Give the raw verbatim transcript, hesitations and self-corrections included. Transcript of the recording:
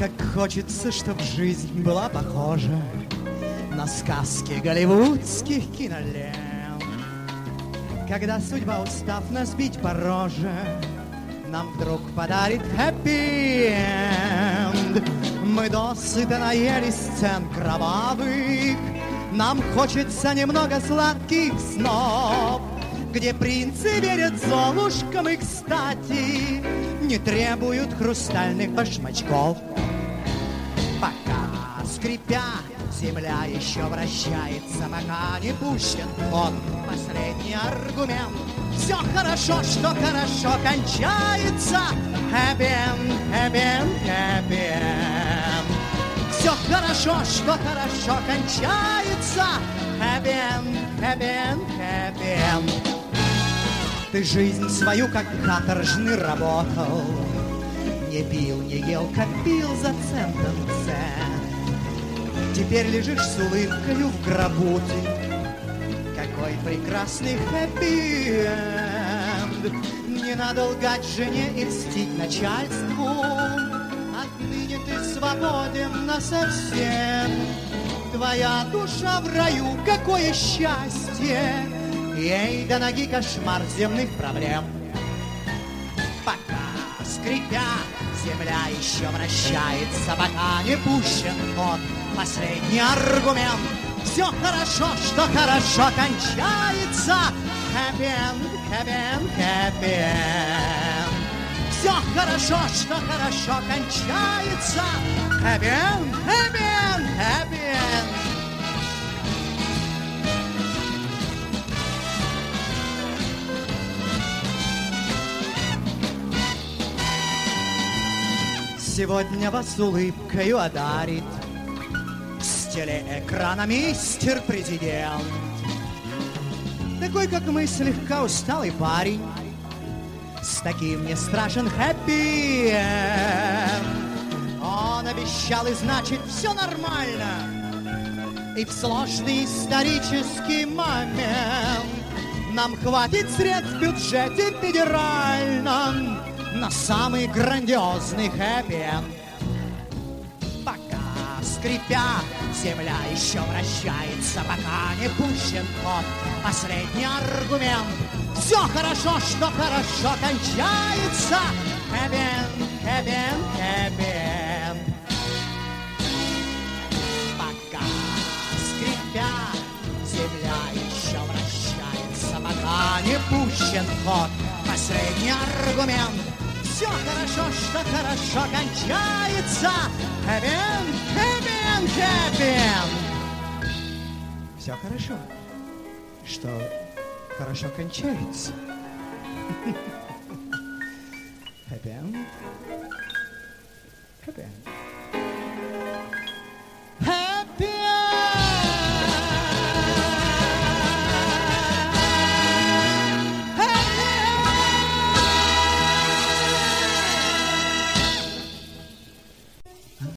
как хочется, чтоб жизнь была похожа на сказки голливудских кинолент. Когда судьба, устав нас бить по роже, нам вдруг подарит хэппи-энд. Мы досыта наелись сцен кровавых, нам хочется немного сладких снов, где принцы верят золушкам и, кстати, не требуют хрустальных башмачков. Пока, скрипя, земля еще вращается, пока не пущен ход последний аргумент. Все хорошо, что хорошо кончается. Хэппи-энд, хэппи-энд, хэппи-энд. Все хорошо, что хорошо кончается. Хэппи-энд, хэппи-энд, хэппи-энд. Ты жизнь свою как каторжный работал, не пил, не ел, как пил за центом цен. Теперь лежишь с улыбкою в гробу ты. Какой прекрасный хэппи-энд. Не надо лгать жене и льстить начальству. Отныне ты свободен насовсем. Твоя душа в раю, какое счастье. Ей до ноги кошмар земных проблем. Пока, скрипя, земля еще вращается, пока не пущен ход последний аргумент. Все хорошо, что хорошо кончается. Хэппи-энд, хэппи-энд, хэппи-энд. Все хорошо, что хорошо кончается. Хэппи-энд, хэппи-энд, хэппи-энд. Сегодня вас улыбкою одарит с телеэкрана мистер-президент. Такой, как мы, слегка усталый парень. С таким не страшен хэппи-энд. Он обещал, и значит все нормально. И в сложный исторический момент нам хватит средств в бюджете федеральном на самый грандиозный хэппи-энд. Пока, скрипя, земля еще вращается, пока не пущен ход последний аргумент. Все хорошо, что хорошо кончается. Хэппи-энд, хэппи-энд, хэппи-энд. Пока, скрипя, земля еще вращается, пока не пущен ход последний аргумент. Все хорошо, что хорошо кончается. Хэппи-энд, хэппи-энд, хэппи-энд. Все хорошо, что хорошо кончается. Хэппи-энд, хэппи-энд.